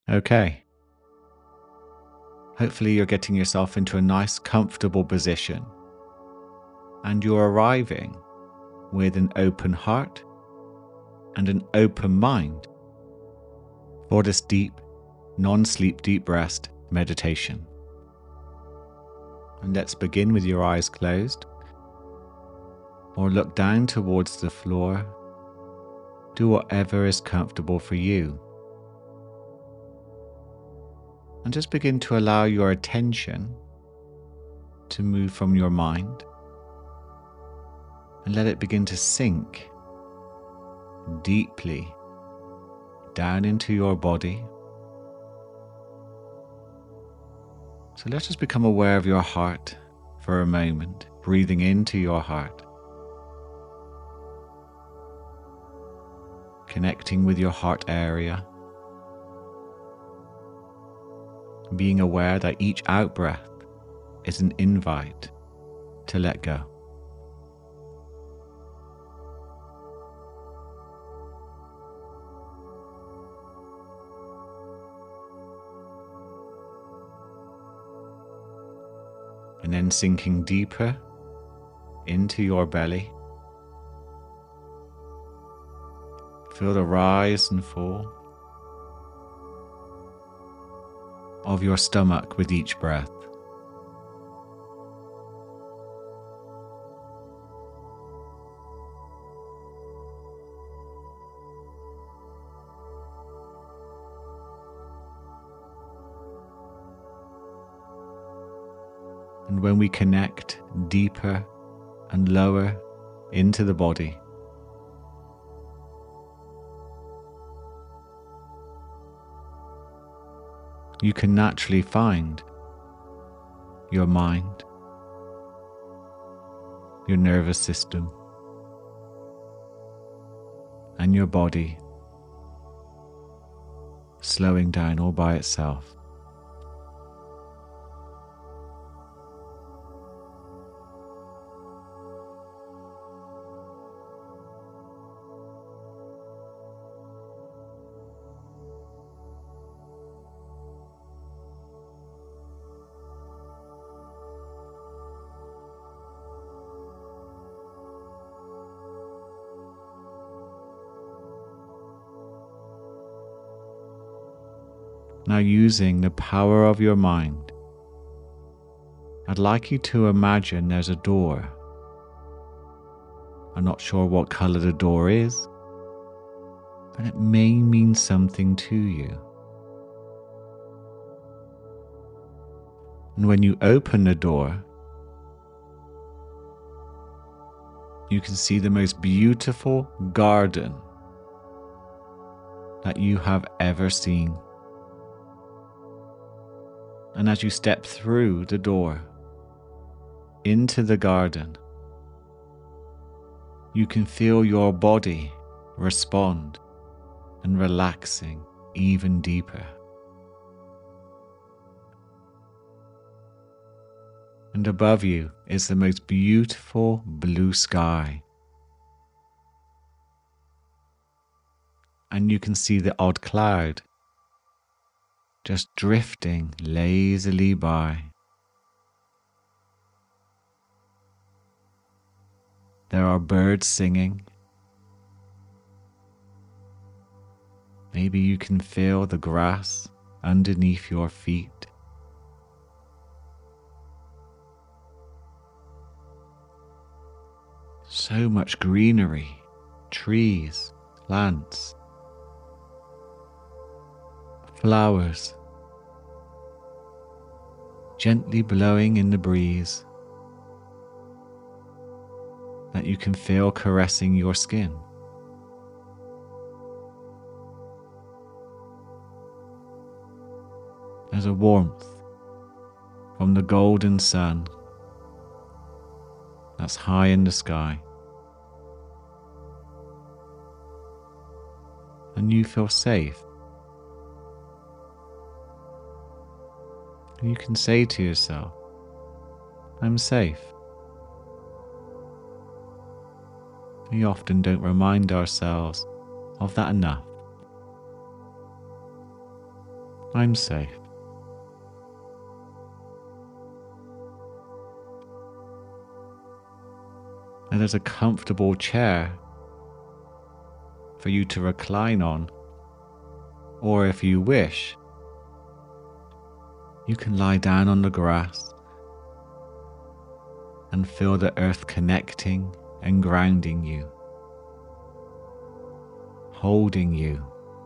Okay. Hopefully you're getting yourself into a nice, comfortable position, and you're arriving with an open heart and an open mind for this deep, non-sleep deep rest meditation. And let's begin with your eyes closed, or look down towards the floor. Do whatever is comfortable for you. And just begin to allow your attention to move from your mind and let it begin to sink deeply down into your body. So let's just become aware of your heart for a moment, breathing into your heart, connecting with your heart area, being aware that each out-breath is an invite to let go. And then sinking deeper into your belly. Feel the rise and fall of your stomach with each breath. And when we connect deeper and lower into the body, you can naturally find your mind, your nervous system, and your body slowing down all by itself. Now, using the power of your mind, I'd like you to imagine there's a door. I'm not sure what color the door is, but it may mean something to you. And when you open the door, you can see the most beautiful garden that you have ever seen. And as you step through the door into the garden, you can feel your body respond and relaxing even deeper. And above you is the most beautiful blue sky. And you can see the odd cloud just drifting lazily by. There are birds singing. Maybe you can feel the grass underneath your feet. So much greenery, trees, plants, flowers, gently blowing in the breeze that you can feel caressing your skin. There's a warmth from the golden sun that's high in the sky, and you feel safe. And you can say to yourself, I'm safe. We often don't remind ourselves of that enough. I'm safe. And there's a comfortable chair for you to recline on, or if you wish, you can lie down on the grass and feel the earth connecting and grounding you, holding you.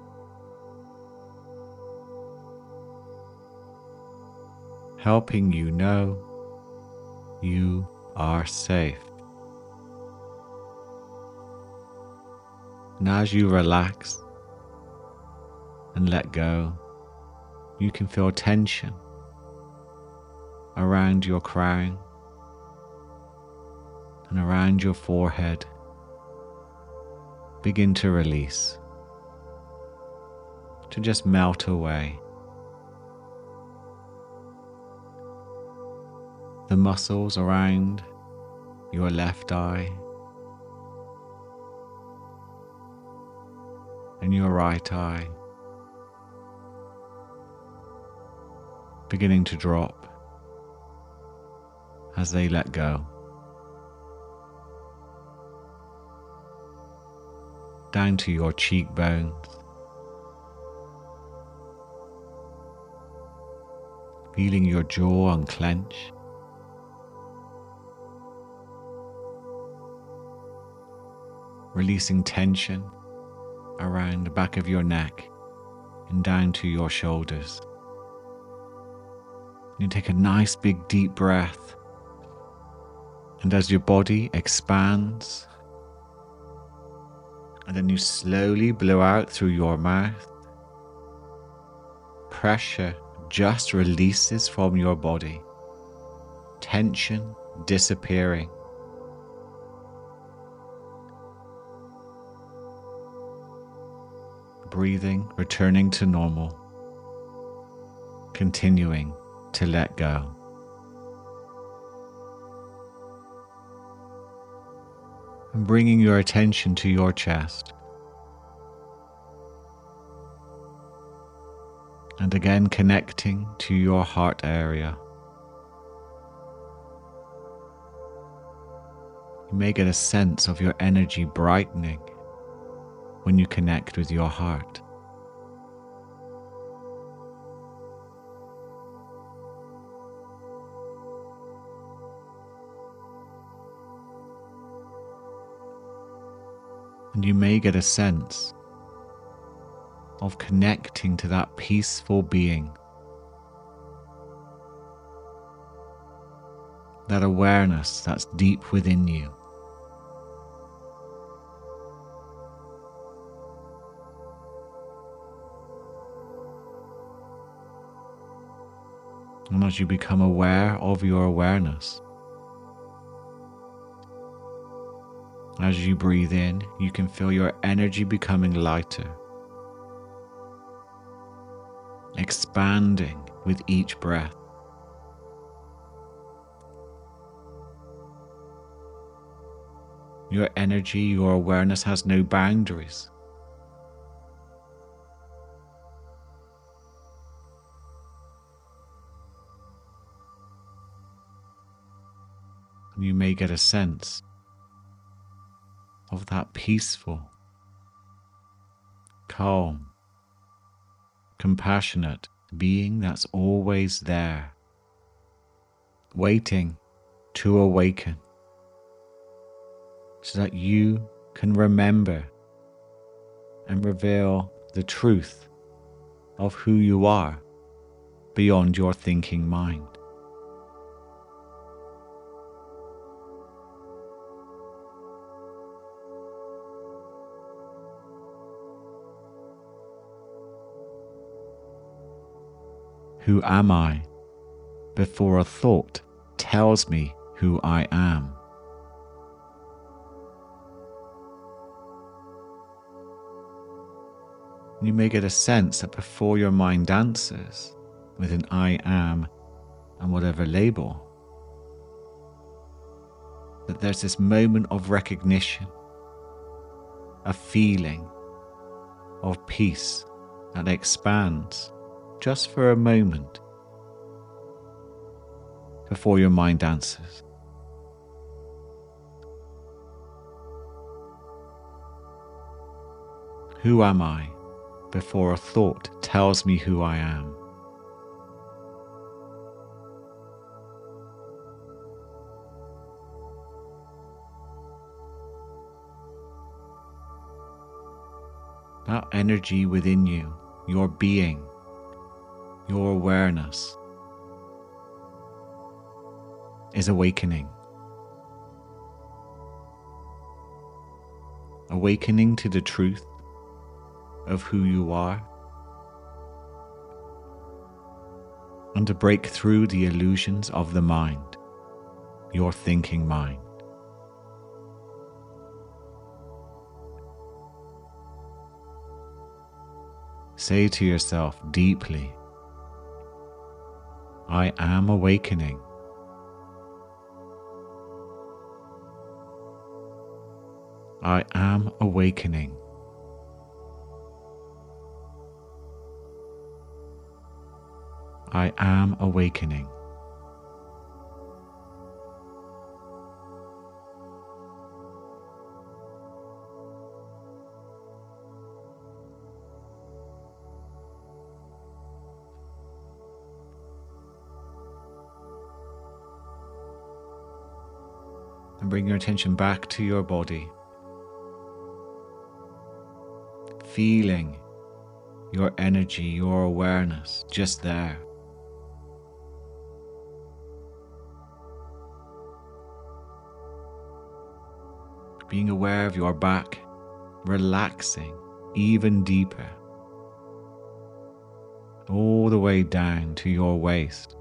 Helping you know you are safe. And as you relax and let go, you can feel tension around your crown and around your forehead begin to release, to just melt away. The muscles around your left eye and your right eye beginning to drop as they let go. Down to your cheekbones, feeling your jaw unclench. Releasing tension around the back of your neck and down to your shoulders. You take a nice big deep breath, and as your body expands, and then you slowly blow out through your mouth, pressure just releases from your body, tension disappearing. Breathing returning to normal, continuing to let go. And bringing your attention to your chest. And again connecting to your heart area. You may get a sense of your energy brightening when you connect with your heart. And you may get a sense of connecting to that peaceful being, that awareness that's deep within you. And as you become aware of your awareness, as you breathe in, you can feel your energy becoming lighter, expanding with each breath. Your energy, your awareness has no boundaries. You may get a sense of that peaceful, calm, compassionate being that's always there, waiting to awaken, so that you can remember and reveal the truth of who you are beyond your thinking mind. Who am I before a thought tells me who I am? You may get a sense that before your mind answers with an I am and whatever label, that there's this moment of recognition, a feeling of peace that expands just for a moment before your mind answers. Who am I before a thought tells me who I am? That energy within you, your being, your awareness, is awakening. Awakening to the truth of who you are, and to break through the illusions of the mind, your thinking mind. Say to yourself deeply, I am awakening. I am awakening. I am awakening. And bring your attention back to your body, feeling your energy, your awareness just there. Being aware of your back, relaxing even deeper, all the way down to your waist.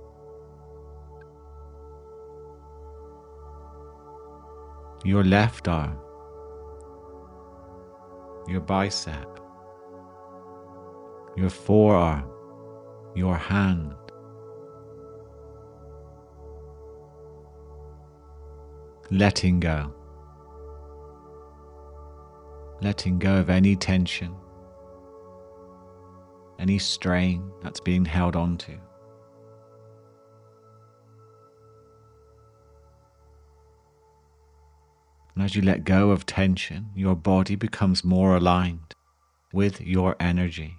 Your left arm, your bicep, your forearm, your hand, letting go of any tension, any strain that's being held onto. And as you let go of tension, your body becomes more aligned with your energy.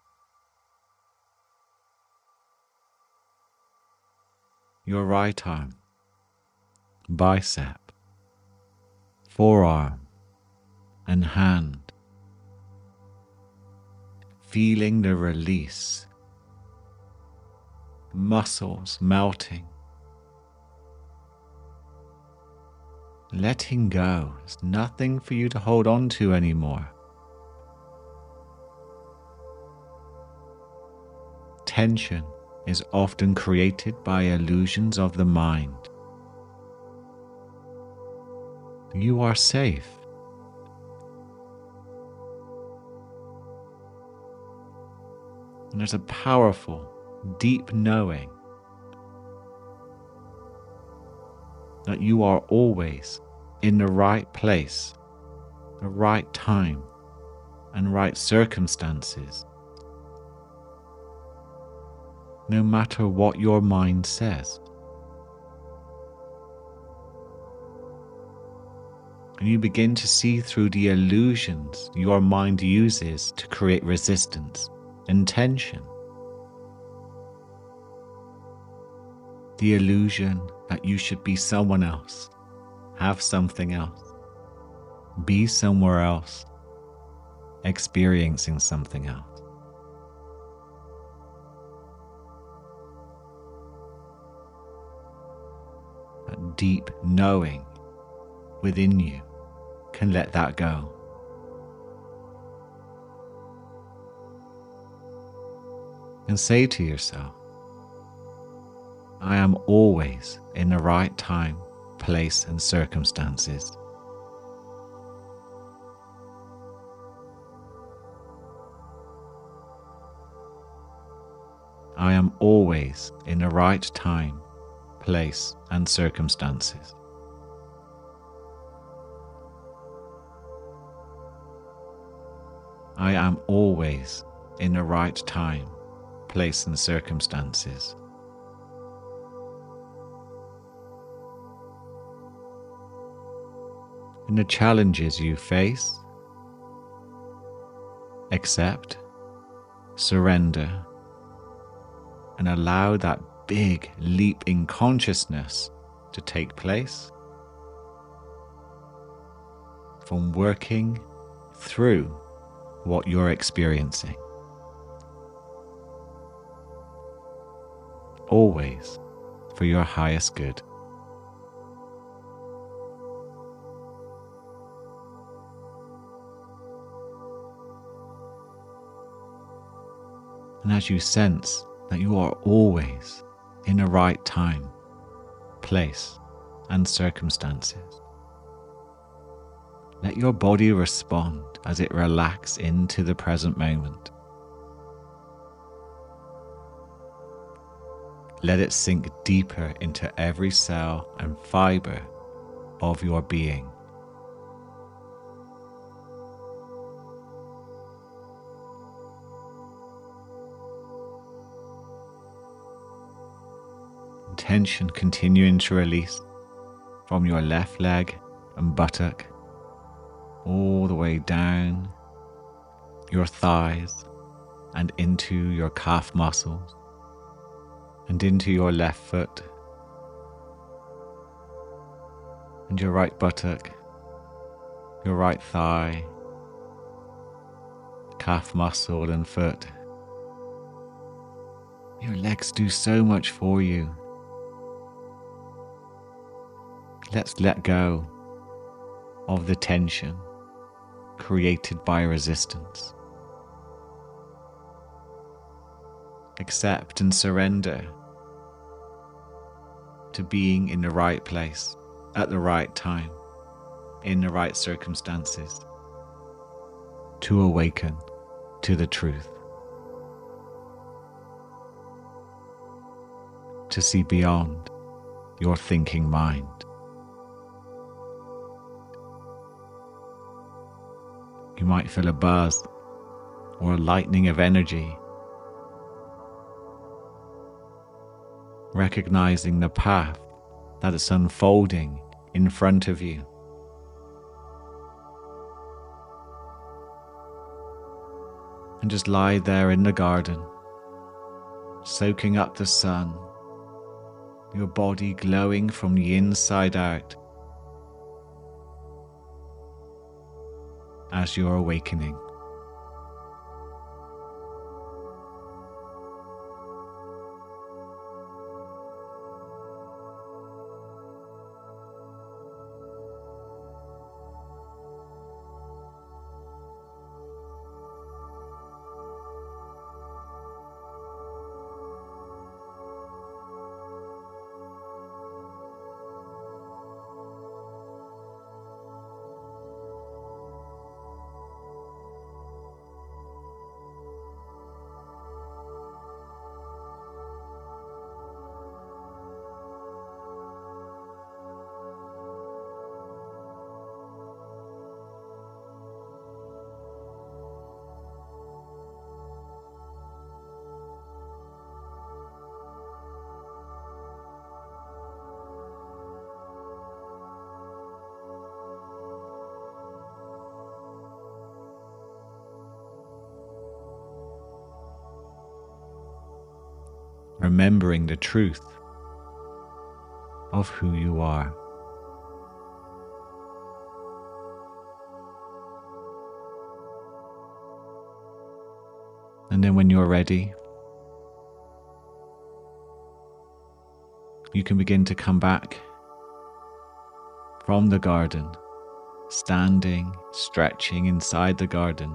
Your right arm, bicep, forearm, and hand, feeling the release, muscles melting, letting go. There's nothing for you to hold on to anymore. Tension is often created by illusions of the mind. You are safe. And there's a powerful, deep knowing that you are always in the right place, the right time, and right circumstances, no matter what your mind says. And you begin to see through the illusions your mind uses to create resistance and tension. The illusion that you should be someone else, have something else, be somewhere else, experiencing something else. That deep knowing within you can let that go. And say to yourself, I am always in the right time, place, and circumstances. I am always in the right time, place, and circumstances. I am always in the right time, place, and circumstances. And the challenges you face, accept, surrender, and allow that big leap in consciousness to take place from working through what you're experiencing. Always for your highest good. And as you sense that you are always in the right time, place, and circumstances, let your body respond as it relaxes into the present moment. Let it sink deeper into every cell and fiber of your being. Tension continuing to release from your left leg and buttock all the way down your thighs and into your calf muscles and into your left foot and your right buttock, your right thigh, calf muscle and foot. Your legs do so much for you. Let's let go of the tension created by resistance. Accept and surrender to being in the right place, at the right time, in the right circumstances, to awaken to the truth, to see beyond your thinking mind. You might feel a buzz or a lightning of energy, recognizing the path that is unfolding in front of you. And just lie there in the garden, soaking up the sun, your body glowing from the inside out as you're awakening. Remembering the truth of who you are. And then when you're ready, you can begin to come back from the garden, standing, stretching inside the garden,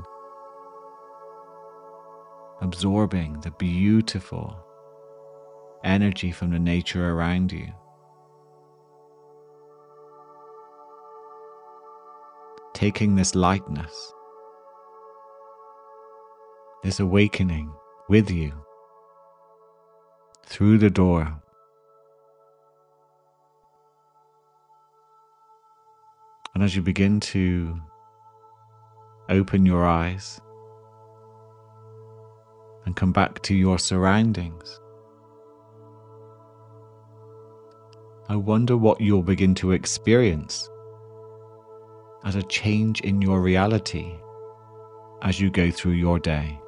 absorbing the beautiful energy from the nature around you. Taking this lightness, this awakening with you through the door. And as you begin to open your eyes and come back to your surroundings. I wonder what you'll begin to experience as a change in your reality as you go through your day.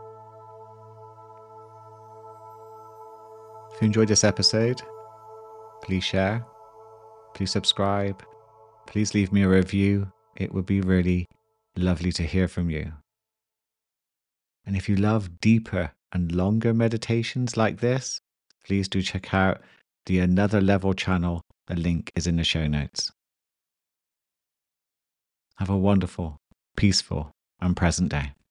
If you enjoyed this episode, please share, please subscribe, please leave me a review. It would be really lovely to hear from you. And if you love deeper and longer meditations like this, please do check out the Another Level channel. The link is in the show notes. Have a wonderful, peaceful, and present day.